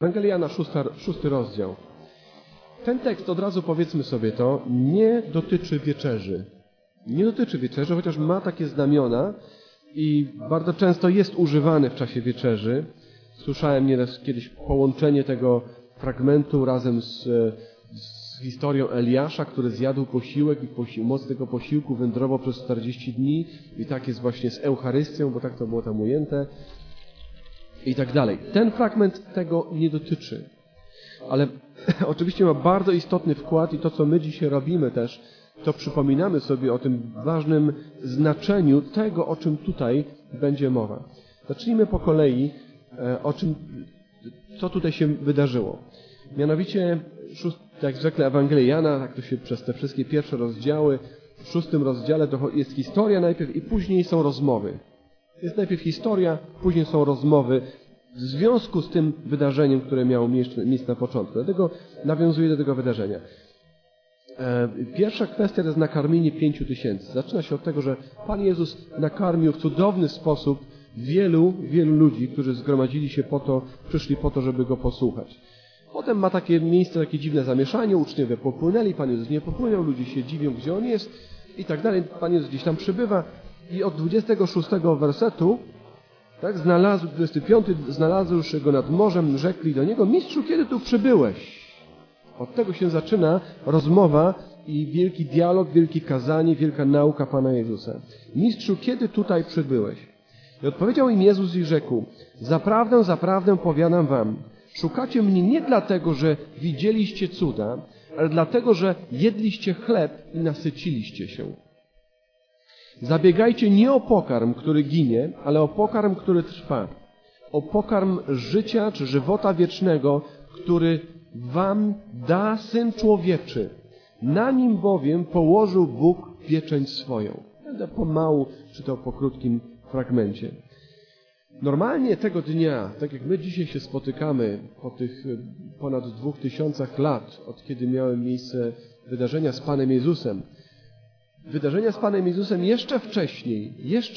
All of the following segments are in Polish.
Ewangelia Jana, 6 rozdział. Ten tekst, od razu powiedzmy sobie to, nie dotyczy wieczerzy. Nie dotyczy wieczerzy, chociaż ma takie znamiona i bardzo często jest używany w czasie wieczerzy. Słyszałem nieraz kiedyś połączenie tego fragmentu razem z historią Eliasza, który zjadł posiłek i moc tego posiłku wędrował przez 40 dni i tak jest właśnie z Eucharystią, bo tak to było tam ujęte i tak dalej. Ten fragment tego nie dotyczy, ale oczywiście ma bardzo istotny wkład i to, co my dzisiaj robimy też, to przypominamy sobie o tym ważnym znaczeniu tego, o czym tutaj będzie mowa. Zacznijmy po kolei, co tutaj się wydarzyło. Mianowicie, jak zwykle Ewangelia Jana, tak to się przez te wszystkie pierwsze rozdziały, w 6 rozdziale to jest historia najpierw i później są rozmowy. Jest najpierw historia, później są rozmowy w związku z tym wydarzeniem, które miało miejsce na początku. Dlatego nawiązuję do tego wydarzenia. Pierwsza kwestia to jest nakarmienie 5000. Zaczyna się od tego, że Pan Jezus nakarmił w cudowny sposób wielu ludzi, którzy zgromadzili się przyszli po to, żeby Go posłuchać. Potem ma takie miejsce, takie dziwne zamieszanie, uczniowie popłynęli, Pan Jezus nie popłynął, ludzie się dziwią, gdzie On jest i tak dalej. Pan Jezus gdzieś tam przybywa i od 26 wersetu, tak, 25, znalazłszy Go nad morzem, rzekli do Niego: Mistrzu, kiedy tu przybyłeś? Od tego się zaczyna rozmowa i wielki dialog, wielkie kazanie, wielka nauka Pana Jezusa. Mistrzu, kiedy tutaj przybyłeś? I odpowiedział im Jezus i rzekł: Zaprawdę, zaprawdę powiadam wam, szukacie mnie nie dlatego, że widzieliście cuda, ale dlatego, że jedliście chleb i nasyciliście się. Zabiegajcie nie o pokarm, który ginie, ale o pokarm, który trwa. O pokarm życia czy żywota wiecznego, który wam da Syn Człowieczy. Na nim bowiem położył Bóg pieczęć swoją. Będę pomału czytał po krótkim fragmencie. Normalnie tego dnia, tak jak my dzisiaj się spotykamy po tych ponad 2000 lat, od kiedy miały miejsce wydarzenia z Panem Jezusem, wydarzenia z Panem Jezusem jeszcze wcześniej,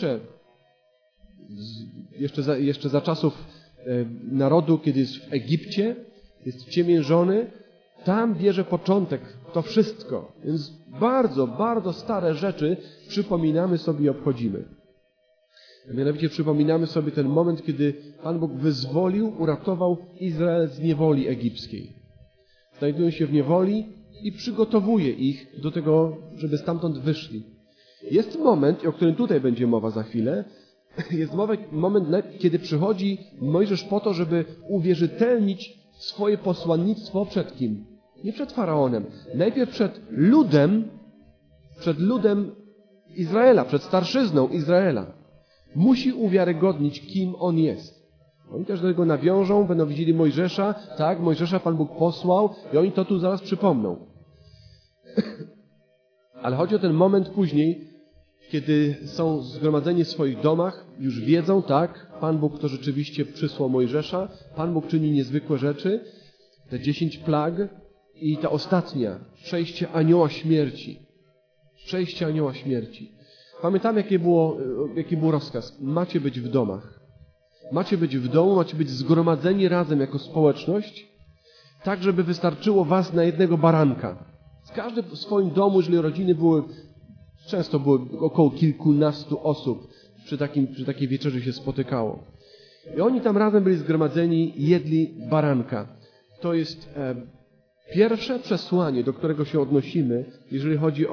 jeszcze za czasów narodu, kiedy jest w Egipcie, jest ciemiężony, tam bierze początek to wszystko. Więc bardzo, bardzo stare rzeczy przypominamy sobie i obchodzimy. Mianowicie przypominamy sobie ten moment, kiedy Pan Bóg wyzwolił, uratował Izrael z niewoli egipskiej. Znajdują się w niewoli i przygotowuje ich do tego, żeby stamtąd wyszli. Jest moment, o którym tutaj będzie mowa za chwilę, jest moment, kiedy przychodzi Mojżesz po to, żeby uwierzytelnić swoje posłannictwo przed kim? Nie przed Faraonem. Najpierw przed ludem Izraela, przed starszyzną Izraela. Musi uwiarygodnić, kim on jest. Oni też do tego nawiążą, będą widzieli Mojżesza, tak, Mojżesza Pan Bóg posłał i oni to tu zaraz przypomną. Ale chodzi o ten moment później, kiedy są zgromadzeni w swoich domach, już wiedzą, tak, Pan Bóg to rzeczywiście przysłał Mojżesza, Pan Bóg czyni niezwykłe rzeczy, te 10 plag i ta ostatnia, przejście anioła śmierci. Przejście anioła śmierci. Pamiętam, jaki był rozkaz. Macie być w domach. Macie być w domu, macie być zgromadzeni razem jako społeczność, tak, żeby wystarczyło was na jednego baranka. Każdy w swoim domu, jeżeli rodziny często były około kilkunastu osób, przy takiej wieczerzy się spotykało. I oni tam razem byli zgromadzeni, jedli baranka. To jest pierwsze przesłanie, do którego się odnosimy, jeżeli chodzi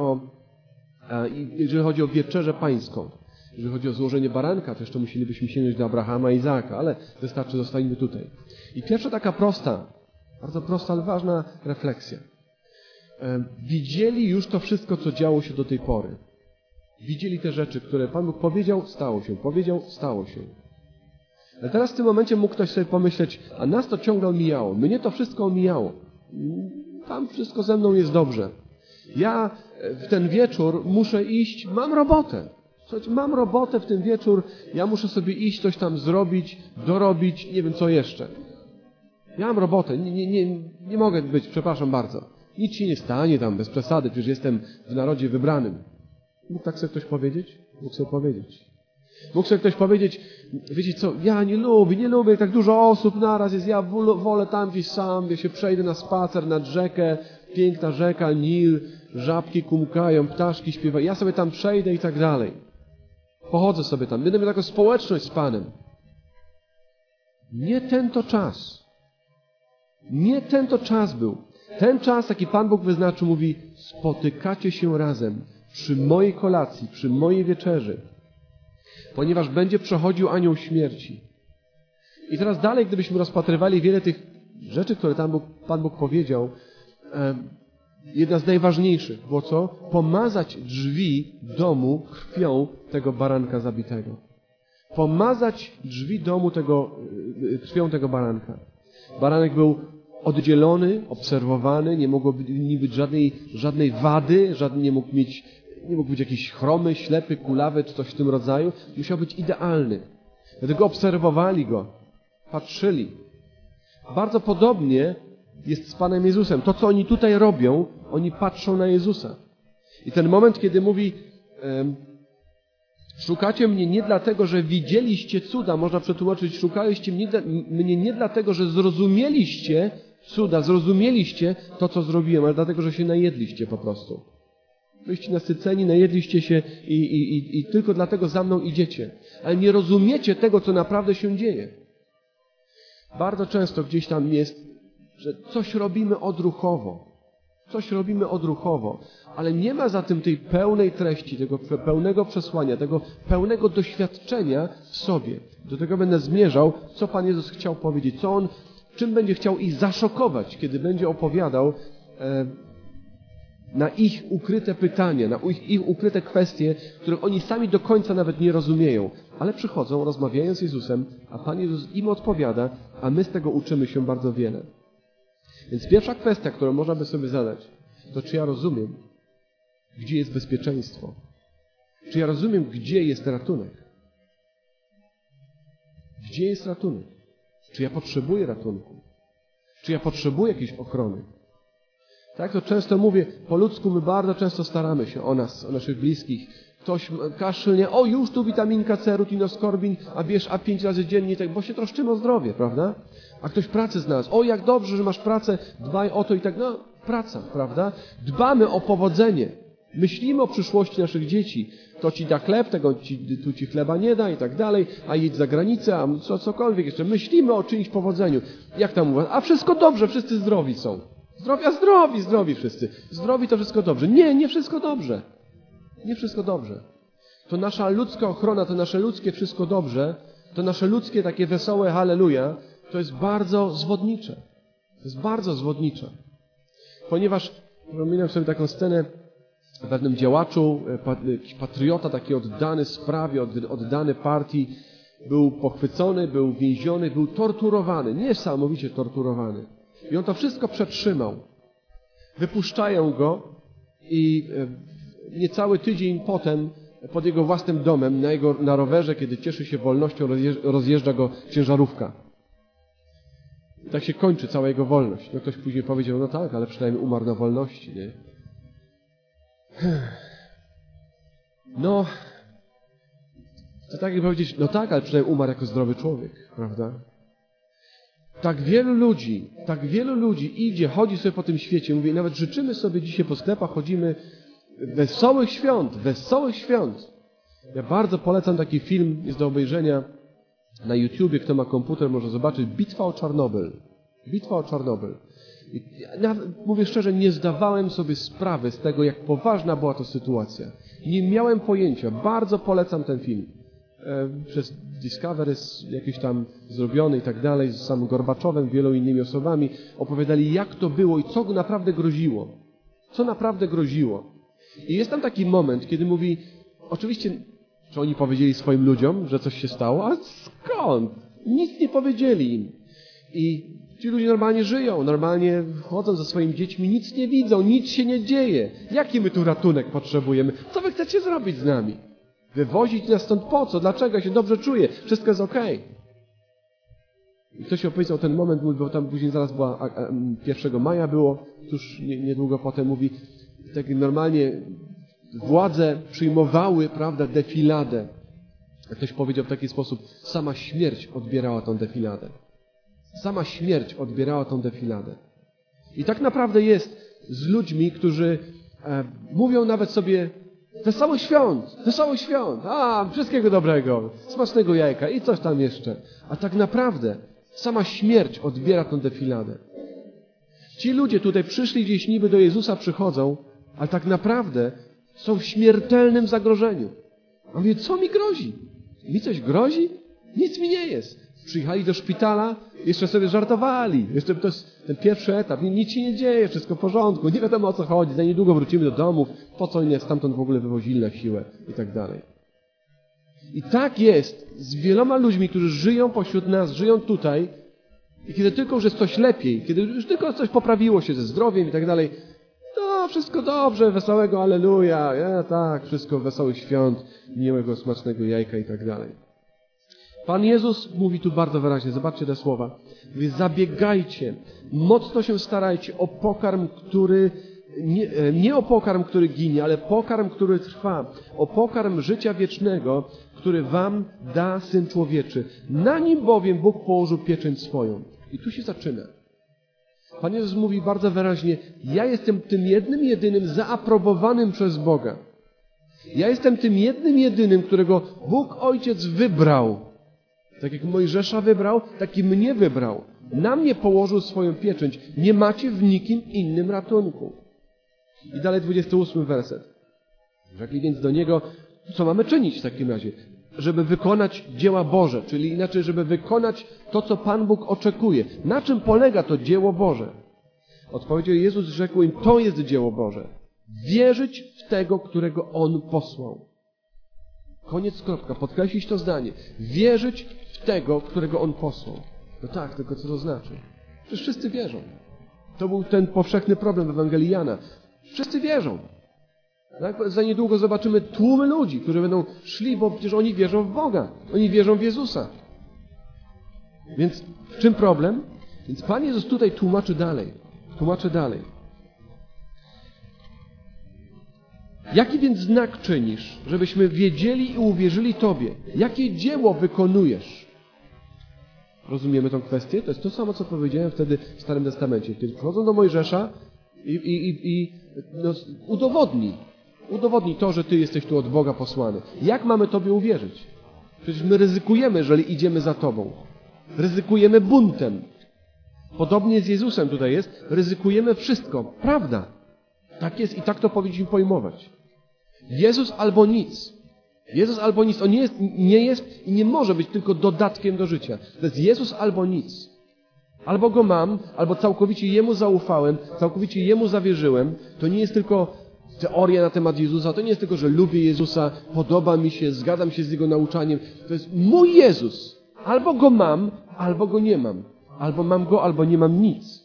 o wieczerzę pańską. Jeżeli chodzi o złożenie baranka, to jeszcze musielibyśmy sięgnąć do Abrahama i Izaaka, ale wystarczy, zostańmy tutaj. I pierwsza taka bardzo prosta, ale ważna refleksja. Widzieli już to wszystko, co działo się do tej pory. Widzieli te rzeczy, które Pan Bóg powiedział, stało się. Powiedział, stało się. Ale teraz w tym momencie mógł ktoś sobie pomyśleć, a nas to ciągle omijało. Mnie to wszystko omijało. Tam wszystko ze mną jest dobrze. Ja w ten wieczór muszę iść, mam robotę. Słuchajcie, mam robotę w ten wieczór, ja muszę sobie iść, coś tam zrobić, dorobić, nie wiem co jeszcze. Ja mam robotę, nie mogę być, przepraszam bardzo. Nic się nie stanie tam, bez przesady, przecież jestem w narodzie wybranym. Mógł tak sobie ktoś powiedzieć? Mógł sobie powiedzieć. Mógł sobie ktoś powiedzieć, wiecie co, ja nie lubię, tak dużo osób naraz jest, ja wolę tam gdzieś sam, ja się przejdę na spacer nad rzekę, piękna rzeka, Nil, żabki kumkają, ptaszki śpiewają, ja sobie tam przejdę i tak dalej. Pochodzę sobie tam, będę miał taką społeczność z Panem. Nie ten to czas. Nie ten to czas był. Ten czas, jaki Pan Bóg wyznaczył, mówi, spotykacie się razem przy mojej kolacji, przy mojej wieczerzy, ponieważ będzie przechodził anioł śmierci. I teraz dalej, gdybyśmy rozpatrywali wiele tych rzeczy, które tam Pan Bóg powiedział, jedna z najważniejszych było co? Pomazać drzwi domu krwią tego baranka zabitego. Pomazać drzwi domu krwią tego baranka. Baranek był oddzielony, obserwowany, nie mogło być żadnej wady, nie mógł być jakiś chromy, ślepy, kulawy czy coś w tym rodzaju. Musiał być idealny. Dlatego obserwowali go, patrzyli. Bardzo podobnie jest z Panem Jezusem. To, co oni tutaj robią, oni patrzą na Jezusa. I ten moment, kiedy mówi, szukacie mnie nie dlatego, że widzieliście cuda, można przetłumaczyć, szukaliście mnie nie dlatego, że zrozumieliście cuda, zrozumieliście to, co zrobiłem, ale dlatego, że się najedliście po prostu. Byliście nasyceni, najedliście się i tylko dlatego za mną idziecie. Ale nie rozumiecie tego, co naprawdę się dzieje. Bardzo często gdzieś tam jest, że coś robimy odruchowo. Coś robimy odruchowo, ale nie ma za tym tej pełnej treści, tego pełnego przesłania, tego pełnego doświadczenia w sobie. Do tego będę zmierzał, co Pan Jezus chciał powiedzieć, czym będzie chciał ich zaszokować, kiedy będzie opowiadał na ich ukryte pytania, na ich ukryte kwestie, których oni sami do końca nawet nie rozumieją. Ale przychodzą, rozmawiają z Jezusem, a Pan Jezus im odpowiada, a my z tego uczymy się bardzo wiele. Więc pierwsza kwestia, którą można by sobie zadać, to czy ja rozumiem, gdzie jest bezpieczeństwo? Czy ja rozumiem, gdzie jest ratunek? Gdzie jest ratunek? Czy ja potrzebuję ratunku? Czy ja potrzebuję jakiejś ochrony? Tak to często mówię, po ludzku my bardzo często staramy się o nas, o naszych bliskich. Ktoś kaszlnie, już tu witaminka C, rutinoskorbin, a bierz 5 razy dziennie, tak, bo się troszczymy o zdrowie, prawda? A ktoś pracę znalazł, jak dobrze, że masz pracę, dbaj o to i tak, praca, prawda? Dbamy o powodzenie, myślimy o przyszłości naszych dzieci. To ci da chleb, tu ci chleba nie da i tak dalej, a jedź za granicę, a cokolwiek jeszcze. Myślimy o czyimś powodzeniu. Jak tam mówią? A wszystko dobrze, wszyscy zdrowi są. Zdrowi wszyscy. Zdrowi to wszystko dobrze. Nie wszystko dobrze. Nie wszystko dobrze. To nasza ludzka ochrona, to nasze ludzkie wszystko dobrze, to nasze ludzkie takie wesołe halleluja, to jest bardzo zwodnicze. To jest bardzo zwodnicze. Ponieważ, pamiętam sobie taką scenę w pewnym działaczu, jakiś patriota, taki oddany sprawie, oddany partii, był pochwycony, był więziony, był torturowany, niesamowicie torturowany. I on to wszystko przetrzymał. Wypuszczają go i niecały tydzień potem pod jego własnym domem, na rowerze, kiedy cieszy się wolnością, rozjeżdża go ciężarówka. I tak się kończy cała jego wolność. Ktoś później powiedział, tak, ale przynajmniej umarł na wolności, nie? To tak jak powiedzieć, tak, ale przynajmniej umarł jako zdrowy człowiek, prawda? Tak wielu ludzi idzie, chodzi sobie po tym świecie, mówi, nawet życzymy sobie dzisiaj po sklepach, chodzimy wesołych świąt. Ja bardzo polecam taki film, jest do obejrzenia na YouTubie, kto ma komputer może zobaczyć, Bitwa o Czarnobyl. Ja mówię szczerze, nie zdawałem sobie sprawy z tego, jak poważna była to sytuacja. Nie miałem pojęcia, bardzo polecam ten film. Przez Discovery jakiś tam zrobiony i tak dalej, z samym Gorbaczowem, wielu innymi osobami, opowiadali, jak to było i co naprawdę groziło. I jest tam taki moment, kiedy mówi, oczywiście, czy oni powiedzieli swoim ludziom, że coś się stało, ale skąd? Nic nie powiedzieli im. I ci ludzie normalnie żyją, normalnie chodzą ze swoimi dziećmi, nic nie widzą, nic się nie dzieje. Jaki my tu ratunek potrzebujemy? Co wy chcecie zrobić z nami? Wywozić nas stąd po co? Dlaczego? Ja się dobrze czuję. Wszystko jest okej. I ktoś opowiedział ten moment, bo tam później zaraz była 1 maja było, tuż niedługo potem mówi, tak normalnie władze przyjmowały, prawda, defiladę Ktoś powiedział w taki sposób, sama śmierć odbierała tą defiladę. Sama śmierć odbierała tą defiladę. I tak naprawdę jest z ludźmi, którzy mówią nawet sobie wesoły świąt, wszystkiego dobrego, smacznego jajka i coś tam jeszcze. A tak naprawdę sama śmierć odbiera tą defiladę. Ci ludzie tutaj przyszli gdzieś niby do Jezusa przychodzą, ale tak naprawdę są w śmiertelnym zagrożeniu. A mówię, co mi grozi? Mi coś grozi? Nic mi nie jest. Przyjechali do szpitala, jeszcze sobie żartowali. Jeszcze to jest ten pierwszy etap. Nic się nie dzieje, wszystko w porządku. Nie wiadomo o co chodzi. Za niedługo wrócimy do domów. Po co mnie stamtąd w ogóle wywozili na siłę i tak dalej. I tak jest z wieloma ludźmi, którzy żyją pośród nas, żyją tutaj i kiedy tylko już jest coś lepiej, kiedy już tylko coś poprawiło się ze zdrowiem i tak dalej, to wszystko dobrze, wesołego alleluja, tak, wszystko wesołych świąt, miłego, smacznego jajka i tak dalej. Pan Jezus mówi tu bardzo wyraźnie, zobaczcie te słowa. Mówi, zabiegajcie, mocno się starajcie o pokarm, który, nie o pokarm, który ginie, ale pokarm, który trwa, o pokarm życia wiecznego, który wam da Syn Człowieczy. Na nim bowiem Bóg położył pieczęć swoją. I tu się zaczyna. Pan Jezus mówi bardzo wyraźnie, ja jestem tym jednym, jedynym zaaprobowanym przez Boga. Ja jestem tym jednym, jedynym, którego Bóg Ojciec wybrał. Tak jak Mojżesza wybrał, tak i mnie wybrał. Na mnie położył swoją pieczęć. Nie macie w nikim innym ratunku. I dalej 28 werset. Rzekli więc do Niego, co mamy czynić w takim razie? Żeby wykonać dzieła Boże, czyli inaczej, żeby wykonać to, co Pan Bóg oczekuje. Na czym polega to dzieło Boże? Odpowiedział Jezus, rzekł im, to jest dzieło Boże. Wierzyć w tego, którego On posłał. Koniec, kropka. Podkreślić to zdanie. Wierzyć w tego, którego On posłał. No tak, tylko co to znaczy? Przecież wszyscy wierzą. To był ten powszechny problem w Ewangelii Jana. Wszyscy wierzą. Tak? Za niedługo zobaczymy tłumy ludzi, którzy będą szli, bo przecież oni wierzą w Boga. Oni wierzą w Jezusa. Więc w czym problem? Więc Pan Jezus tutaj tłumaczy dalej. Jaki więc znak czynisz, żebyśmy wiedzieli i uwierzyli Tobie? Jakie dzieło wykonujesz? Rozumiemy tę kwestię? To jest to samo, co powiedziałem wtedy w Starym Testamencie. Kiedy przychodzą do Mojżesza i udowodnij to, że Ty jesteś tu od Boga posłany. Jak mamy Tobie uwierzyć? Przecież my ryzykujemy, jeżeli idziemy za Tobą. Ryzykujemy buntem. Podobnie z Jezusem tutaj jest. Ryzykujemy wszystko. Prawda. Tak jest i tak to powinniśmy pojmować. Jezus albo nic. Jezus albo nic. On nie jest i nie może być tylko dodatkiem do życia. To jest Jezus albo nic. Albo Go mam, albo całkowicie Jemu zaufałem, całkowicie Jemu zawierzyłem. To nie jest tylko teoria na temat Jezusa. To nie jest tylko, że lubię Jezusa, podoba mi się, zgadzam się z Jego nauczaniem. To jest mój Jezus. Albo Go mam, albo Go nie mam. Albo mam Go, albo nie mam nic.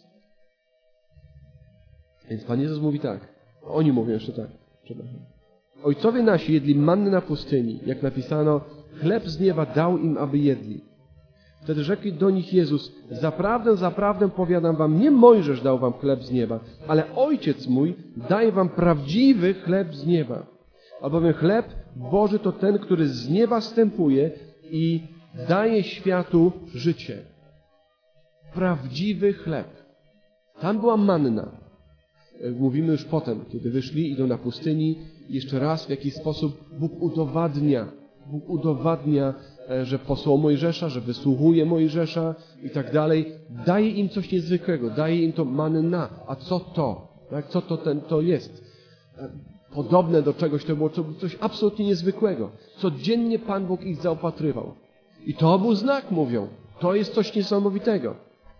Więc Pan Jezus mówi tak. Oni mówią jeszcze tak. Ojcowie nasi jedli manny na pustyni, jak napisano, chleb z nieba dał im, aby jedli. Wtedy rzekł do nich Jezus, zaprawdę powiadam wam, nie Mojżesz dał wam chleb z nieba, ale Ojciec mój daje wam prawdziwy chleb z nieba. Albowiem chleb Boży to ten, który z nieba zstępuje i daje światu życie. Prawdziwy chleb. Tam była manna. Mówimy już potem, kiedy wyszli, idą na pustyni, jeszcze raz w jakiś sposób Bóg udowadnia, że posłał Mojżesza, że wysłuchuje Mojżesza i tak dalej. Daje im coś niezwykłego, daje im to manna. A co to? Tak? Co to jest? Podobne do czegoś, to było coś absolutnie niezwykłego. Codziennie Pan Bóg ich zaopatrywał. I to był znak, mówią. To jest coś niesamowitego.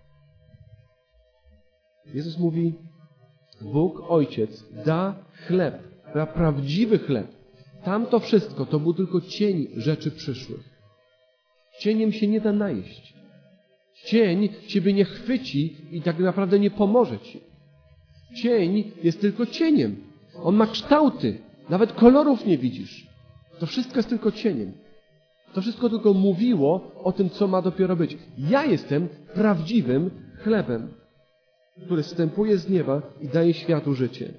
Jezus mówi, Bóg Ojciec da chleb, da prawdziwy chleb. Tamto wszystko to był tylko cień rzeczy przyszłych. Cieniem się nie da najeść. Cień Ciebie nie chwyci i tak naprawdę nie pomoże Ci. Cień jest tylko cieniem. On ma kształty. Nawet kolorów nie widzisz. To wszystko jest tylko cieniem. To wszystko tylko mówiło o tym, co ma dopiero być. Ja jestem prawdziwym chlebem, który zstępuje z nieba i daje światu życie.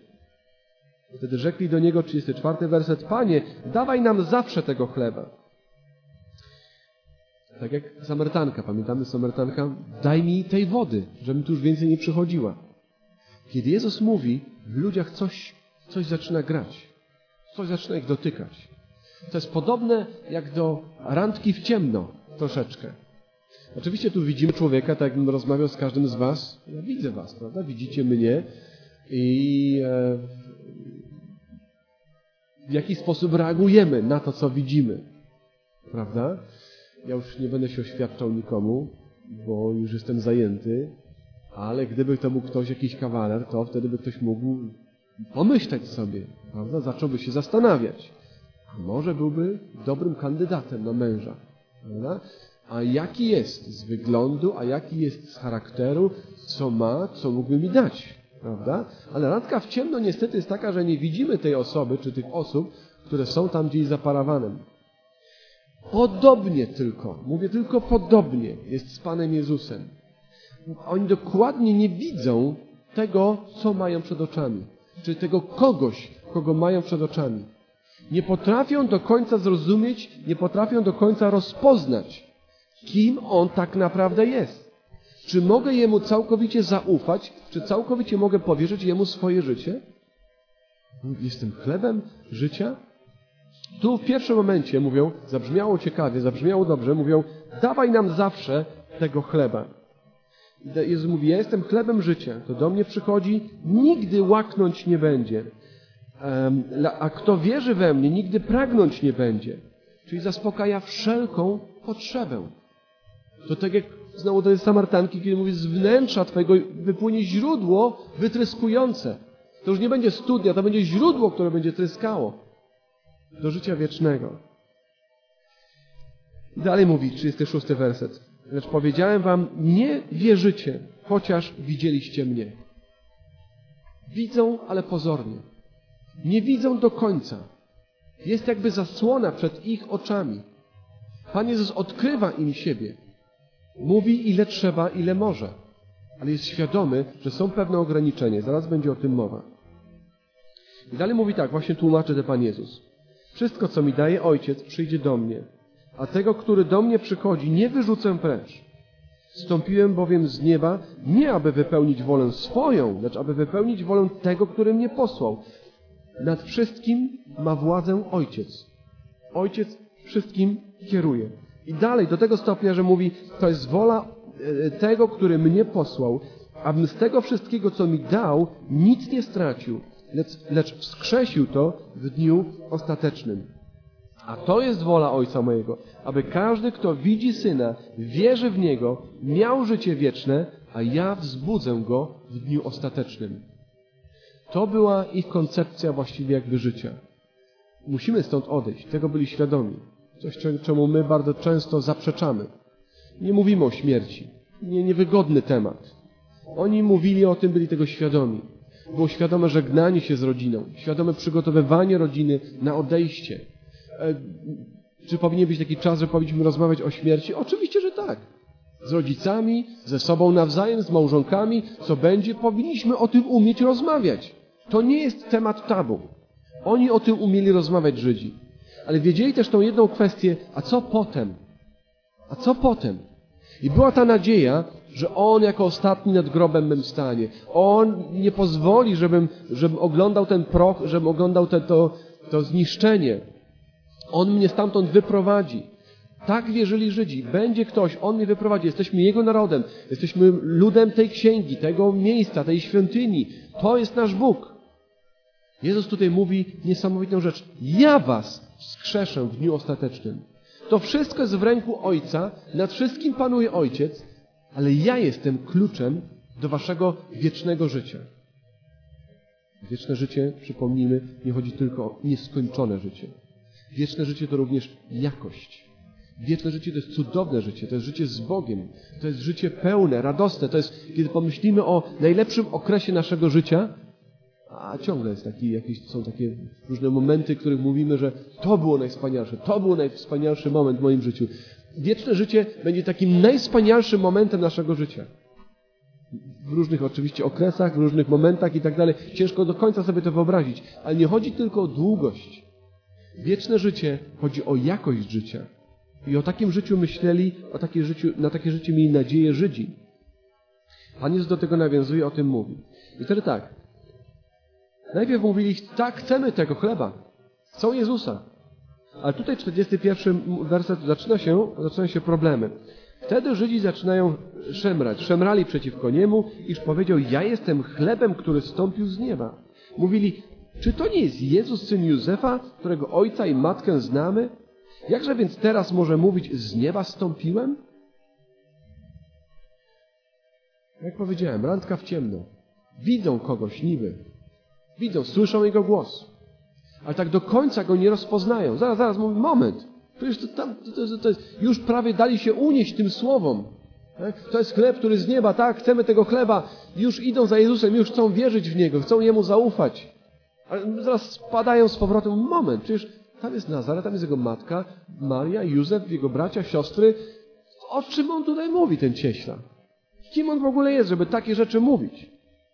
Wtedy rzekli do Niego, 34 werset, Panie, dawaj nam zawsze tego chleba. Tak jak Samarytanka, pamiętamy Samarytanka? Daj mi tej wody, żebym tu już więcej nie przychodziła. Kiedy Jezus mówi, w ludziach coś zaczyna grać. Coś zaczyna ich dotykać. To jest podobne jak do randki w ciemno troszeczkę. Oczywiście tu widzimy człowieka, tak jakbym rozmawiał z każdym z was. Ja widzę was, prawda? Widzicie mnie i w jaki sposób reagujemy na to, co widzimy. Prawda? Ja już nie będę się oświadczał nikomu, bo już jestem zajęty, ale gdyby to był ktoś, jakiś kawaler, to wtedy by ktoś mógł pomyśleć sobie, prawda? Zacząłby się zastanawiać. Może byłby dobrym kandydatem na męża, prawda? A jaki jest z wyglądu, a jaki jest z charakteru, co ma, co mógłby mi dać, prawda? Ale randka w ciemno niestety jest taka, że nie widzimy tej osoby, czy tych osób, które są tam gdzieś za parawanem. Podobnie tylko, mówię tylko podobnie, jest z Panem Jezusem. Oni dokładnie nie widzą tego, co mają przed oczami, czy tego kogoś, kogo mają przed oczami. Nie potrafią do końca zrozumieć, nie potrafią do końca rozpoznać, kim On tak naprawdę jest. Czy mogę Jemu całkowicie zaufać, czy całkowicie mogę powierzyć Jemu swoje życie? Jestem chlebem życia? Tu w pierwszym momencie mówią, zabrzmiało ciekawie, zabrzmiało dobrze, mówią, dawaj nam zawsze tego chleba. Jezus mówi, ja jestem chlebem życia, to do mnie przychodzi, nigdy łaknąć nie będzie. A kto wierzy we mnie, nigdy pragnąć nie będzie. Czyli zaspokaja wszelką potrzebę. To tak jak znowu to jest Samarytanki, kiedy mówi, z wnętrza Twojego wypłynie źródło wytryskujące. To już nie będzie studnia, to będzie źródło, które będzie tryskało do życia wiecznego. I dalej mówi, 36 werset. Lecz powiedziałem wam, nie wierzycie, chociaż widzieliście mnie. Widzą, ale pozornie. Nie widzą do końca. Jest jakby zasłona przed ich oczami. Pan Jezus odkrywa im siebie. Mówi, ile trzeba, ile może. Ale jest świadomy, że są pewne ograniczenia. Zaraz będzie o tym mowa. I dalej mówi tak, właśnie tłumaczy to Pan Jezus. Wszystko, co mi daje Ojciec, przyjdzie do mnie. A tego, który do mnie przychodzi, nie wyrzucę precz. Wstąpiłem bowiem z nieba, nie aby wypełnić wolę swoją, lecz aby wypełnić wolę tego, który mnie posłał. Nad wszystkim ma władzę Ojciec. Ojciec wszystkim kieruje. I dalej, do tego stopnia, że mówi, to jest wola tego, który mnie posłał, abym z tego wszystkiego, co mi dał, nic nie stracił, lecz wskrzesił to w dniu ostatecznym. A to jest wola Ojca mojego, aby każdy, kto widzi Syna, wierzy w Niego, miał życie wieczne, a ja wzbudzę go w dniu ostatecznym. To była ich koncepcja właściwie jakby życia. Musimy stąd odejść. Tego byli świadomi. Coś, czemu my bardzo często zaprzeczamy. Nie mówimy o śmierci. Niewygodny temat. Oni mówili o tym, byli tego świadomi. Było świadome żegnanie się z rodziną. Świadome przygotowywanie rodziny na odejście. Czy powinien być taki czas, że powinniśmy rozmawiać o śmierci? Oczywiście, że tak. Z rodzicami, ze sobą nawzajem, z małżonkami. Co będzie? Powinniśmy o tym umieć rozmawiać. To nie jest temat tabu. Oni o tym umieli rozmawiać, Żydzi. Ale wiedzieli też tą jedną kwestię, a co potem? A co potem? I była ta nadzieja, że On jako ostatni nad grobem mym stanie. On nie pozwoli, żebym oglądał ten proch, żebym oglądał to zniszczenie. On mnie stamtąd wyprowadzi. Tak wierzyli Żydzi. Będzie ktoś, On mnie wyprowadzi. Jesteśmy Jego narodem. Jesteśmy ludem tej księgi, tego miejsca, tej świątyni. To jest nasz Bóg. Jezus tutaj mówi niesamowitą rzecz. Ja was wskrzeszę w dniu ostatecznym. To wszystko jest w ręku Ojca. Nad wszystkim panuje Ojciec. Ale ja jestem kluczem do waszego wiecznego życia. Wieczne życie, przypomnijmy, nie chodzi tylko o nieskończone życie. Wieczne życie to również jakość. Wieczne życie to jest cudowne życie, to jest życie z Bogiem, to jest życie pełne, radosne, to jest, kiedy pomyślimy o najlepszym okresie naszego życia, a ciągle jest są takie różne momenty, w których mówimy, że to było najwspanialsze, to był najwspanialszy moment w moim życiu. Wieczne życie będzie takim najwspanialszym momentem naszego życia. W różnych oczywiście okresach, w różnych momentach i tak dalej. Ciężko do końca sobie to wyobrazić, ale nie chodzi tylko o długość. Wieczne życie chodzi o jakość życia. I o takim życiu myśleli, na takie życie mieli nadzieję Żydzi. Pan Jezus do tego nawiązuje, o tym mówi. I wtedy tak. Najpierw mówili, tak, chcemy tego chleba. Chcą Jezusa. Ale tutaj 41 werset zaczynają się problemy. Wtedy Żydzi zaczynają szemrać. Szemrali przeciwko Niemu, iż powiedział, ja jestem chlebem, który zstąpił z nieba. Mówili, czy to nie jest Jezus, syn Józefa, którego ojca i matkę znamy? Jakże więc teraz może mówić, z nieba zstąpiłem? Jak powiedziałem, randka w ciemno. Widzą kogoś niby. Widzą, słyszą Jego głos. Ale tak do końca Go nie rozpoznają. Zaraz, mówię, moment. Przecież to jest, już prawie dali się unieść tym słowom. Tak? To jest chleb, który z nieba, tak? Chcemy tego chleba. Już idą za Jezusem, już chcą wierzyć w Niego, chcą Jemu zaufać. Ale zaraz spadają z powrotem. Moment, przecież tam jest Nazaret, tam jest Jego matka, Maria, Józef, Jego bracia, siostry. O czym On tutaj mówi, ten cieśla? Kim On w ogóle jest, żeby takie rzeczy mówić?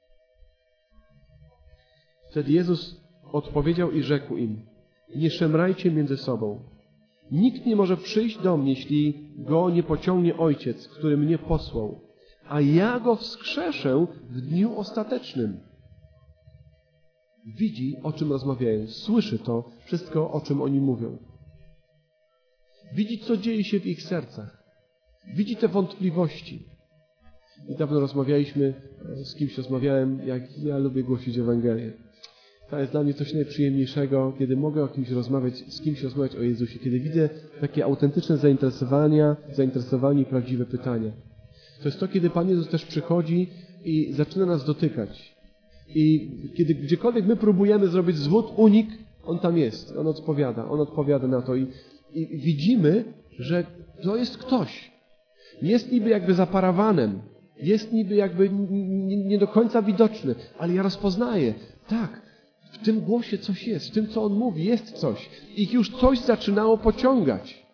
Wtedy Jezus odpowiedział i rzekł im, nie szemrajcie między sobą. Nikt nie może przyjść do mnie, jeśli Go nie pociągnie Ojciec, który mnie posłał, a ja Go wskrzeszę w dniu ostatecznym. Widzi, o czym rozmawiają, słyszy to wszystko, o czym oni mówią. Widzi, co dzieje się w ich sercach. Widzi te wątpliwości. Niedawno z kimś rozmawiałem, jak ja lubię głosić Ewangelię. To jest dla mnie coś najprzyjemniejszego, kiedy mogę o kimś rozmawiać, z kimś rozmawiać o Jezusie, kiedy widzę takie autentyczne zainteresowanie i prawdziwe pytania. To jest to, kiedy Pan Jezus też przychodzi i zaczyna nas dotykać. I kiedy gdziekolwiek my próbujemy zrobić zwód, unik, On tam jest. On odpowiada na to. I widzimy, że to jest ktoś. Jest niby jakby za parawanem. Jest niby jakby nie do końca widoczny. Ale ja rozpoznaję. Tak, w tym głosie coś jest. W tym, co On mówi, jest coś. Ich już coś zaczynało pociągać.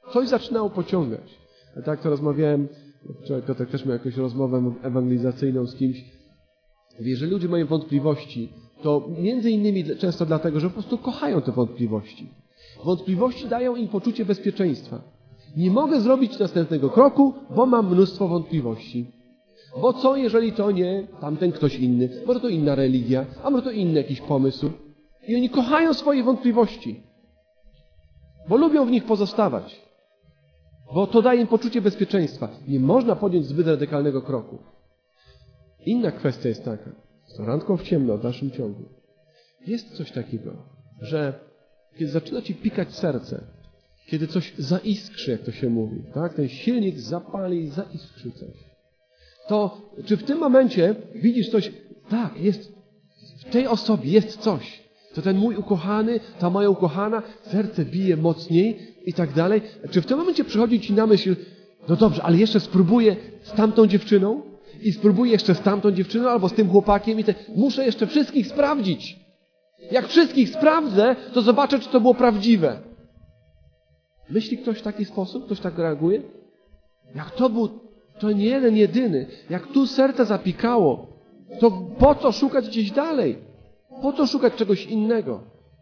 A tak to rozmawiałem, wczoraj Piotrek też miał jakąś rozmowę ewangelizacyjną z kimś. Jeżeli ludzie mają wątpliwości, to między innymi często dlatego, że po prostu kochają te wątpliwości. Wątpliwości dają im poczucie bezpieczeństwa. Nie mogę zrobić następnego kroku, bo mam mnóstwo wątpliwości. Bo co, jeżeli to nie tamten ktoś inny? Może to inna religia, a może to inny jakiś pomysł. I oni kochają swoje wątpliwości. Bo lubią w nich pozostawać. Bo to daje im poczucie bezpieczeństwa. Nie można podjąć zbyt radykalnego kroku. Inna kwestia jest taka, z tą randką w ciemno w dalszym ciągu. Jest coś takiego, że kiedy zaczyna ci pikać serce, kiedy coś zaiskrzy, jak to się mówi, tak? Ten silnik zapali i zaiskrzy coś. To czy w tym momencie widzisz coś, tak, jest, w tej osobie jest coś. To ten mój ukochany, ta moja ukochana, serce bije mocniej i tak dalej. Czy w tym momencie przychodzi ci na myśl, no dobrze, ale jeszcze spróbuję z tamtą dziewczyną i spróbuję jeszcze z tamtą dziewczyną albo z tym chłopakiem i muszę jeszcze wszystkich sprawdzić. Jak wszystkich sprawdzę, to zobaczę, czy to było prawdziwe. Myśli ktoś w taki sposób? Ktoś tak reaguje? Jak to był, to nie jeden, jedyny. Jak tu serce zapikało, to po co szukać gdzieś dalej? Po co szukać czegoś innego?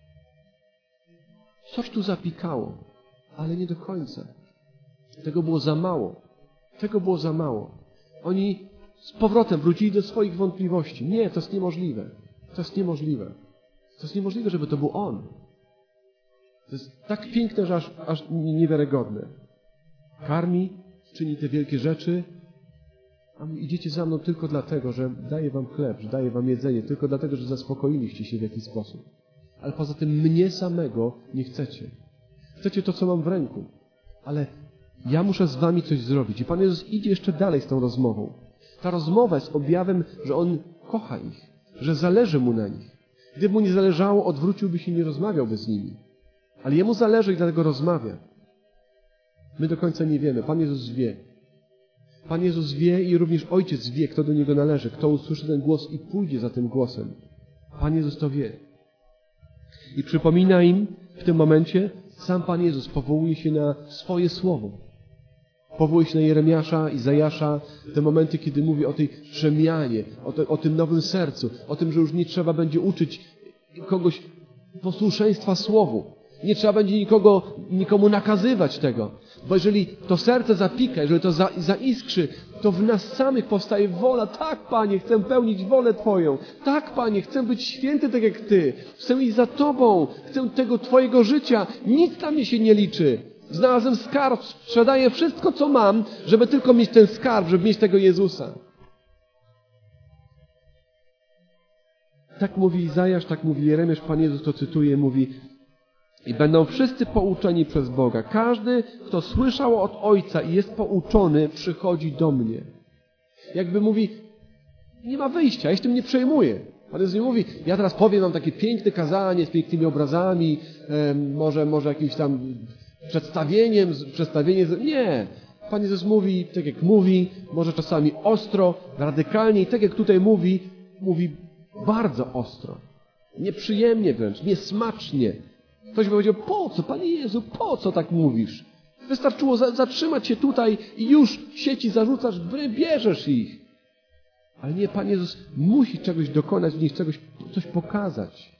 Coś tu zapikało, ale nie do końca. Tego było za mało. Oni z powrotem wrócili do swoich wątpliwości. Nie, to jest niemożliwe. To jest niemożliwe, żeby to był On. To jest tak piękne, że aż niewiarygodne. Karmi, czyni te wielkie rzeczy, a idziecie za mną tylko dlatego, że daję wam chleb, że daję wam jedzenie, tylko dlatego, że zaspokoiliście się w jakiś sposób. Ale poza tym mnie samego nie chcecie. Chcecie to, co mam w ręku. Ale ja muszę z wami coś zrobić. I Pan Jezus idzie jeszcze dalej z tą rozmową. Ta rozmowa jest objawem, że On kocha ich, że zależy Mu na nich. Gdyby Mu nie zależało, odwróciłby się i nie rozmawiałby z nimi. Ale Jemu zależy i dlatego rozmawia. My do końca nie wiemy. Pan Jezus wie. Pan Jezus wie i również Ojciec wie, kto do Niego należy, kto usłyszy ten głos i pójdzie za tym głosem. Pan Jezus to wie. I przypomina im w tym momencie, sam Pan Jezus powołuje się na swoje słowo. Powołuje się na Jeremiasza, Izajasza, te momenty, kiedy mówi o tej przemianie, o tym nowym sercu, o tym, że już nie trzeba będzie uczyć kogoś posłuszeństwa słowu. Nie trzeba będzie nikomu nakazywać tego. Bo jeżeli to serce zapika, jeżeli to zaiskrzy, to w nas samych powstaje wola. Tak, Panie, chcę pełnić wolę Twoją. Tak, Panie, chcę być święty tak jak Ty. Chcę iść za Tobą. Chcę tego Twojego życia. Nic dla mnie się nie liczy. Znalazłem skarb, sprzedaję wszystko, co mam, żeby tylko mieć ten skarb, żeby mieć tego Jezusa. Tak mówi Izajasz, tak mówi Jeremiasz, Pan Jezus to cytuje, mówi: i będą wszyscy pouczeni przez Boga. Każdy, kto słyszał od Ojca i jest pouczony, przychodzi do mnie. Jakby mówi, nie ma wyjścia, ja się tym nie przejmuję. Pan Jezus nie mówi, ja teraz powiem wam takie piękne kazanie z pięknymi obrazami, może jakimś tam przedstawieniem. Nie. Pan Jezus mówi tak jak mówi, może czasami ostro, radykalnie i tak jak tutaj mówi bardzo ostro. Nieprzyjemnie wręcz, niesmacznie. Ktoś by powiedział, po co, Panie Jezu, po co tak mówisz? Wystarczyło zatrzymać się tutaj i już sieci zarzucasz, bierzesz ich. Ale nie, Pan Jezus musi czegoś dokonać w nich, coś pokazać.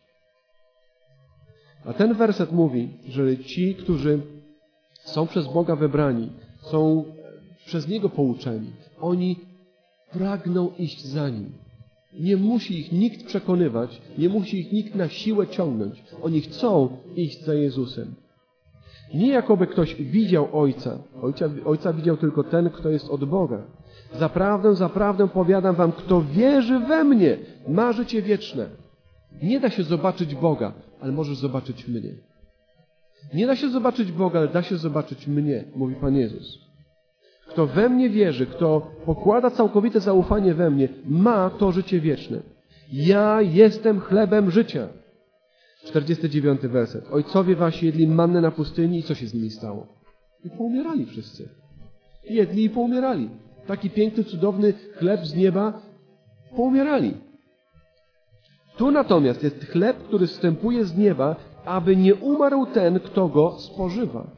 A ten werset mówi, że ci, którzy są przez Boga wybrani, są przez Niego pouczeni, oni pragną iść za Nim. Nie musi ich nikt przekonywać, nie musi ich nikt na siłę ciągnąć. Oni chcą iść za Jezusem. Nie jakoby ktoś widział Ojca. Ojca widział tylko ten, kto jest od Boga. Zaprawdę powiadam wam, kto wierzy we mnie, ma życie wieczne. Nie da się zobaczyć Boga, ale możesz zobaczyć mnie. Nie da się zobaczyć Boga, ale da się zobaczyć mnie, mówi Pan Jezus. Kto we mnie wierzy, kto pokłada całkowite zaufanie we mnie, ma to życie wieczne. Ja jestem chlebem życia. 49 werset. Ojcowie wasi jedli mannę na pustyni i co się z nimi stało? I poumierali wszyscy. Jedli i poumierali. Taki piękny, cudowny chleb z nieba, poumierali. Tu natomiast jest chleb, który zstępuje z nieba, aby nie umarł ten, kto go spożywa.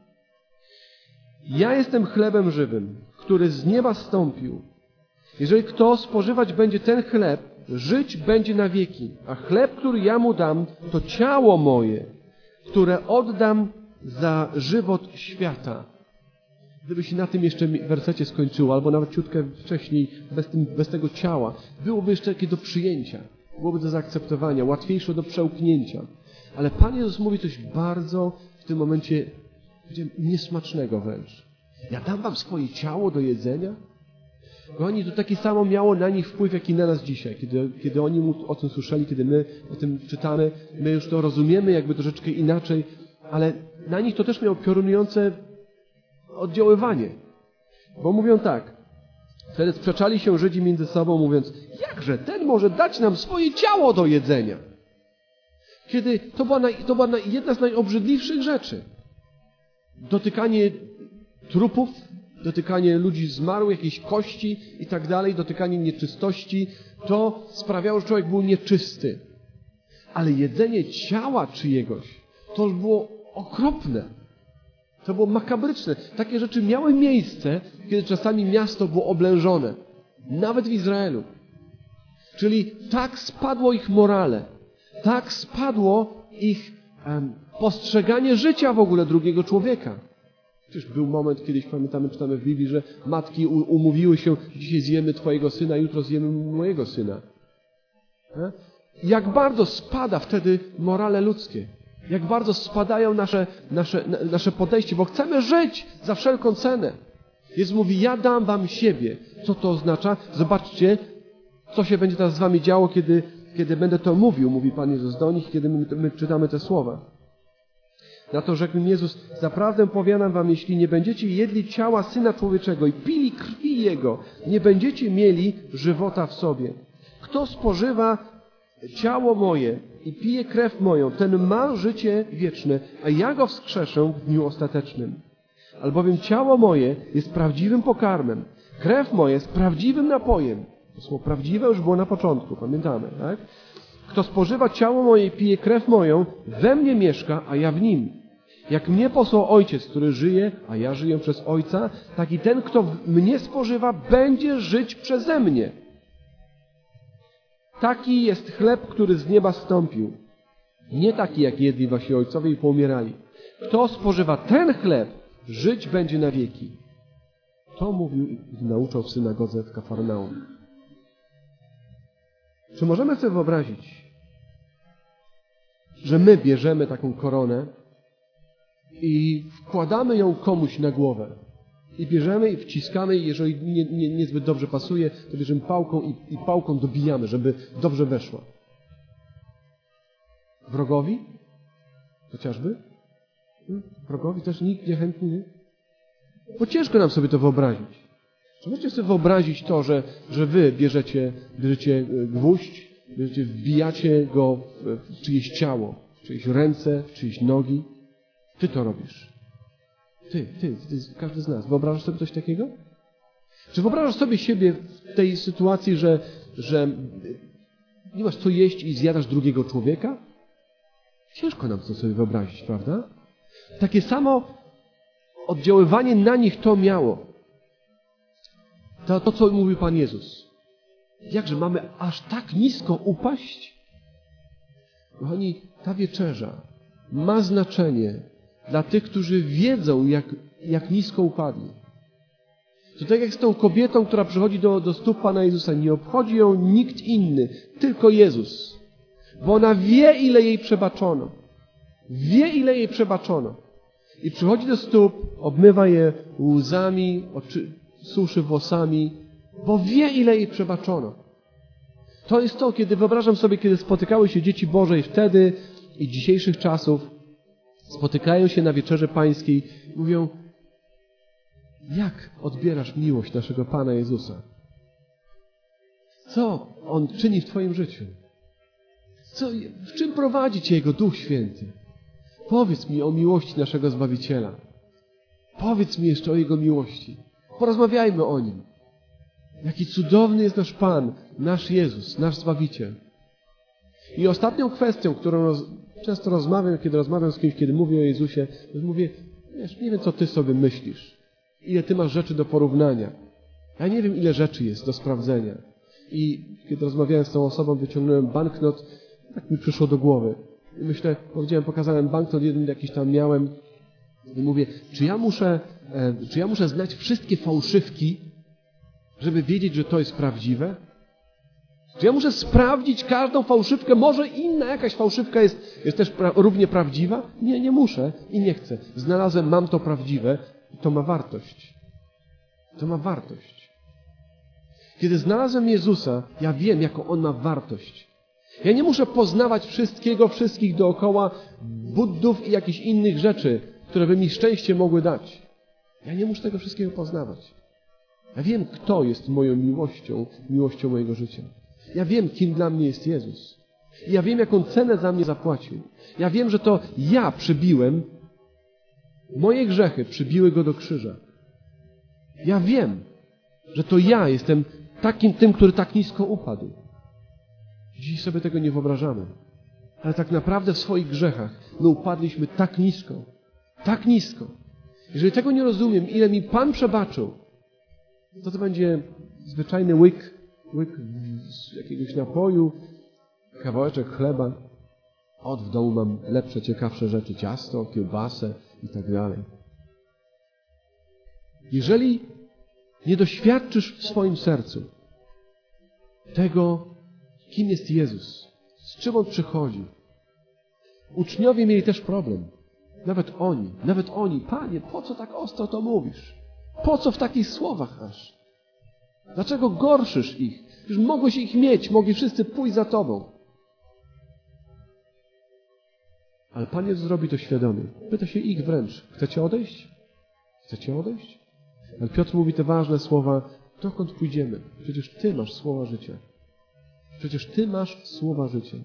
Ja jestem chlebem żywym, który z nieba zstąpił. Jeżeli kto spożywać będzie ten chleb, żyć będzie na wieki. A chleb, który ja mu dam, to ciało moje, które oddam za żywot świata. Gdyby się na tym jeszcze wersecie skończyło, albo nawet ciutkę wcześniej, bez tego ciała, byłoby jeszcze takie do przyjęcia, byłoby do zaakceptowania, łatwiejsze do przełknięcia. Ale Pan Jezus mówi coś bardzo w tym momencie niesmacznego wręcz. Ja dam wam swoje ciało do jedzenia? Kochani, to taki samo miało na nich wpływ, jak i na nas dzisiaj. Kiedy oni o tym słyszeli, kiedy my o tym czytamy, my już to rozumiemy jakby troszeczkę inaczej, ale na nich to też miało piorunujące oddziaływanie. Bo mówią tak, wtedy sprzeczali się Żydzi między sobą, mówiąc, jakże ten może dać nam swoje ciało do jedzenia? Kiedy to była jedna z najobrzydliwszych rzeczy. Dotykanie trupów, dotykanie ludzi zmarłych, jakiejś kości i tak dalej, dotykanie nieczystości, to sprawiało, że człowiek był nieczysty. Ale jedzenie ciała czyjegoś, to już było okropne. To było makabryczne. Takie rzeczy miały miejsce, kiedy czasami miasto było oblężone. Nawet w Izraelu. Czyli tak spadło ich morale. Tak spadło ich postrzeganie życia w ogóle drugiego człowieka. Przecież był moment, kiedyś pamiętamy, czytamy w Biblii, że matki umówiły się, dzisiaj zjemy twojego syna, jutro zjemy mojego syna. Jak bardzo spada wtedy morale ludzkie. Jak bardzo spadają nasze podejście, bo chcemy żyć za wszelką cenę. Jezus mówi, ja dam wam siebie. Co to oznacza? Zobaczcie, co się będzie teraz z wami działo, kiedy będę to mówił, mówi Pan Jezus do nich, kiedy my czytamy te słowa. Na to rzekł im Jezus, zaprawdę powiadam wam, jeśli nie będziecie jedli ciała Syna Człowieczego i pili krwi Jego, nie będziecie mieli żywota w sobie. Kto spożywa ciało moje i pije krew moją, ten ma życie wieczne, a ja go wskrzeszę w dniu ostatecznym. Albowiem ciało moje jest prawdziwym pokarmem, krew moja jest prawdziwym napojem. To słowo prawdziwe już było na początku, pamiętamy, tak? Kto spożywa ciało moje i pije krew moją, we mnie mieszka, a ja w nim. Jak mnie posłał Ojciec, który żyje, a ja żyję przez Ojca, tak i ten, kto mnie spożywa, będzie żyć przeze mnie. Taki jest chleb, który z nieba zstąpił. Nie taki, jak jedli wasi ojcowie i poumierali. Kto spożywa ten chleb, żyć będzie na wieki. To mówił i nauczał w synagodze w Kafarnaum. Czy możemy sobie wyobrazić, że my bierzemy taką koronę i wkładamy ją komuś na głowę? I bierzemy i wciskamy i jeżeli niezbyt dobrze pasuje, to bierzemy pałką i pałką dobijamy, żeby dobrze weszła. Wrogowi? Chociażby? Wrogowi też nikt niechętnie, nie? Bo ciężko nam sobie to wyobrazić. Czy możecie sobie wyobrazić to, że wy bierzecie gwóźdź, wbijacie go w czyjeś ciało, w czyjeś ręce, w czyjeś nogi? Ty to robisz. Ty, każdy z nas. Wyobrażasz sobie coś takiego? Czy wyobrażasz sobie siebie w tej sytuacji, że nie masz co jeść i zjadasz drugiego człowieka? Ciężko nam to sobie wyobrazić, prawda? Takie samo oddziaływanie na nich to miało. To, co mówił Pan Jezus. Jakże mamy aż tak nisko upaść? Kochani, ta wieczerza ma znaczenie dla tych, którzy wiedzą, jak nisko upadli. To tak jak z tą kobietą, która przychodzi do stóp Pana Jezusa. Nie obchodzi ją nikt inny, tylko Jezus. Bo ona wie, ile jej przebaczono. Wie, ile jej przebaczono. I przychodzi do stóp, obmywa je łzami, suszy włosami, bo wie, ile jej przebaczono. To jest to, kiedy wyobrażam sobie, kiedy spotykały się dzieci Boże i wtedy i dzisiejszych czasów spotykają się na Wieczerzy Pańskiej i mówią: jak odbierasz miłość naszego Pana Jezusa? Co On czyni w Twoim życiu? W czym prowadzi Cię Jego Duch Święty? Powiedz mi o miłości naszego Zbawiciela. Powiedz mi jeszcze o Jego miłości. Porozmawiajmy o Nim. Jaki cudowny jest nasz Pan, nasz Jezus, nasz Zbawiciel. I ostatnią kwestią, którą często rozmawiam, kiedy rozmawiam z kimś, kiedy mówię o Jezusie, to mówię: wiesz, nie wiem, co ty sobie myślisz. Ile ty masz rzeczy do porównania. Ja nie wiem, ile rzeczy jest do sprawdzenia. I kiedy rozmawiałem z tą osobą, wyciągnąłem banknot, tak mi przyszło do głowy. I myślę, pokazałem banknot, jeden jakiś tam miałem. I mówię, czy ja muszę znać wszystkie fałszywki, żeby wiedzieć, że to jest prawdziwe? Czy ja muszę sprawdzić każdą fałszywkę? Może inna jakaś fałszywka jest też równie prawdziwa? Nie muszę i nie chcę. Znalazłem, mam to prawdziwe i to ma wartość. To ma wartość. Kiedy znalazłem Jezusa, ja wiem, jaką On ma wartość. Ja nie muszę poznawać wszystkich dookoła, Buddów i jakichś innych rzeczy, które by mi szczęście mogły dać. Ja nie muszę tego wszystkiego poznawać. Ja wiem, kto jest moją miłością mojego życia. Ja wiem, kim dla mnie jest Jezus. I ja wiem, jaką cenę za mnie zapłacił. Ja wiem, że to ja moje grzechy przybiły Go do krzyża. Ja wiem, że to ja jestem tym, który tak nisko upadł. Dziś sobie tego nie wyobrażamy. Ale tak naprawdę w swoich grzechach my upadliśmy tak nisko. Tak nisko. Jeżeli tego nie rozumiem, ile mi Pan przebaczył, to będzie zwyczajny łyk z jakiegoś napoju, kawałeczek chleba. W domu mam lepsze, ciekawsze rzeczy, ciasto, kiełbasę i tak dalej. Jeżeli nie doświadczysz w swoim sercu tego, kim jest Jezus, z czym On przychodzi. Uczniowie mieli też problem. Nawet oni. Panie, po co tak ostro to mówisz? Po co w takich słowach aż? Dlaczego gorszysz ich? Już mogłeś ich mieć, mogli wszyscy pójść za Tobą. Ale Pan Jezus zrobi to świadomie. Pyta się ich wręcz: chcecie odejść? Chcecie odejść? Ale Piotr mówi te ważne słowa: dokąd pójdziemy? Przecież Ty masz słowa życia. Przecież Ty masz słowa życia.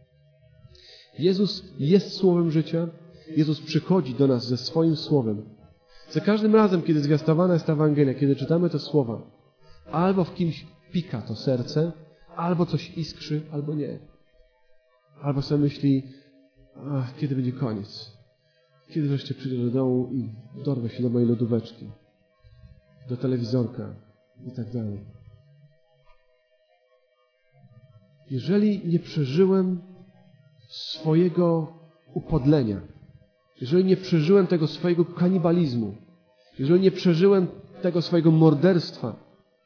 Jezus jest słowem życia. Jezus przychodzi do nas ze swoim słowem. Za każdym razem, kiedy zwiastowana jest Ewangelia, kiedy czytamy te słowa, albo w kimś pika to serce, albo coś iskrzy, albo nie. Albo sobie myśli: kiedy będzie koniec? Kiedy wreszcie przyjdę do domu i dorwę się do mojej lodóweczki, do telewizorka i tak dalej. Jeżeli nie przeżyłem swojego upodlenia, jeżeli nie przeżyłem tego swojego kanibalizmu, jeżeli nie przeżyłem tego swojego morderstwa,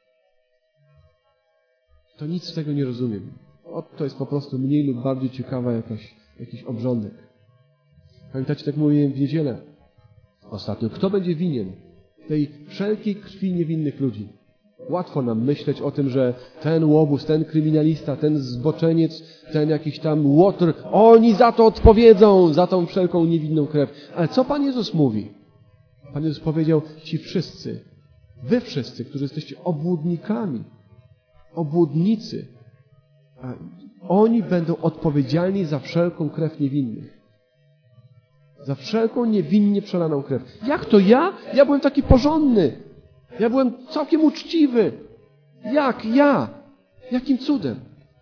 to nic z tego nie rozumiem. To jest po prostu mniej lub bardziej ciekawa jakiś obrządek. Pamiętacie, tak mówiłem w niedzielę ostatnio, kto będzie winien tej wszelkiej krwi niewinnych ludzi? Łatwo nam myśleć o tym, że ten łobuz, ten kryminalista, ten zboczeniec, ten jakiś tam łotr, oni za to odpowiedzą, za tą wszelką niewinną krew. Ale co Pan Jezus mówi? Pan Jezus powiedział, ci wszyscy, wy wszyscy, którzy jesteście obłudnikami, obłudnicy, oni będą odpowiedzialni za wszelką krew niewinnych. Za wszelką niewinnie przelaną krew. Jak to ja? Ja byłem taki porządny. Ja byłem całkiem uczciwy. Jak ja? Jakim cudem?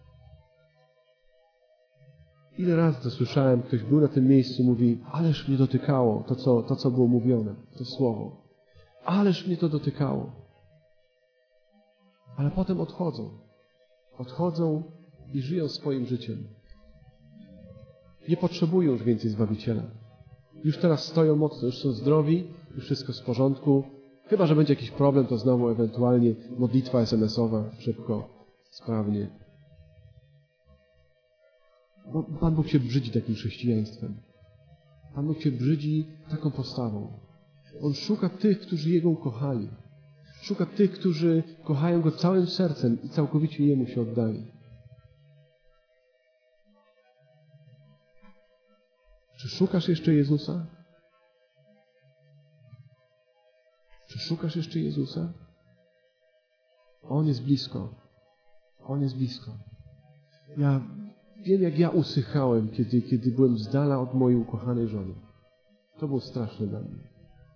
Ile razy to słyszałem, ktoś był na tym miejscu, mówi, ależ mnie dotykało to, co było mówione, to słowo. Ależ mnie to dotykało. Ale potem odchodzą. Odchodzą i żyją swoim życiem. Nie potrzebują już więcej Zbawiciela. Już teraz stoją mocno, już są zdrowi, już wszystko jest w porządku. Chyba że będzie jakiś problem, to znowu ewentualnie modlitwa SMS-owa, szybko, sprawnie. Bo Pan Bóg się brzydzi takim chrześcijaństwem. Pan Bóg się brzydzi taką postawą. On szuka tych, którzy Jego ukochali. Szuka tych, którzy kochają Go całym sercem i całkowicie Jemu się oddali. Czy szukasz jeszcze Jezusa? Czy szukasz jeszcze Jezusa? On jest blisko. On jest blisko. Ja wiem, jak ja usychałem, kiedy byłem z dala od mojej ukochanej żony. To było straszne dla mnie.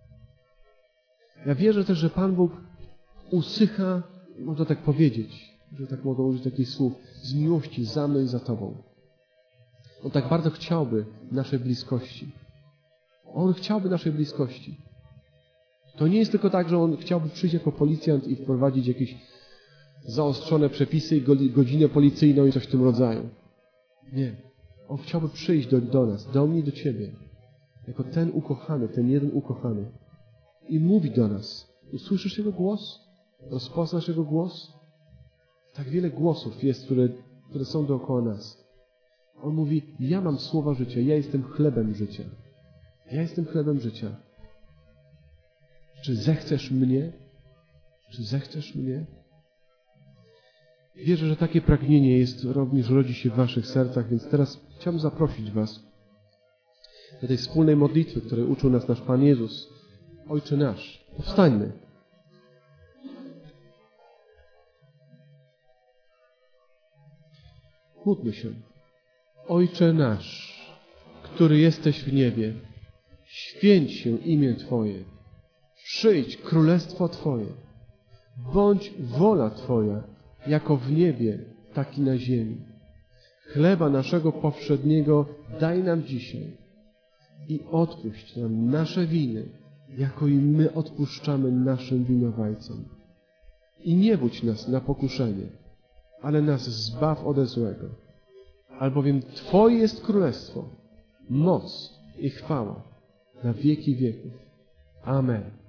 Ja wierzę też, że Pan Bóg usycha, można tak powiedzieć, że tak mogę użyć takich słów, z miłości za mną i za Tobą. On tak bardzo chciałby naszej bliskości. On chciałby naszej bliskości. To nie jest tylko tak, że On chciałby przyjść jako policjant i wprowadzić jakieś zaostrzone przepisy i godzinę policyjną i coś w tym rodzaju. Nie. On chciałby przyjść do nas, do mnie i do Ciebie. Jako ten ukochany, ten jeden ukochany. I mówi do nas. Usłyszysz Jego głos? Rozpoznasz Jego głos? Tak wiele głosów jest, które są dookoła nas. On mówi, ja mam słowa życia, ja jestem chlebem życia. Ja jestem chlebem życia. Czy zechcesz mnie? Czy zechcesz mnie? Wierzę, że takie pragnienie również rodzi się w waszych sercach, więc teraz chciałbym zaprosić was do tej wspólnej modlitwy, której uczył nas nasz Pan Jezus. Ojcze nasz, powstańmy. Módlmy się. Ojcze nasz, który jesteś w niebie, święć się imię Twoje. Przyjdź królestwo Twoje. Bądź wola Twoja, jako w niebie, tak i na ziemi. Chleba naszego powszedniego daj nam dzisiaj i odpuść nam nasze winy, jako i my odpuszczamy naszym winowajcom. I nie budź nas na pokuszenie, ale nas zbaw ode złego. Albowiem Twoje jest królestwo, moc i chwała na wieki wieków. Amen.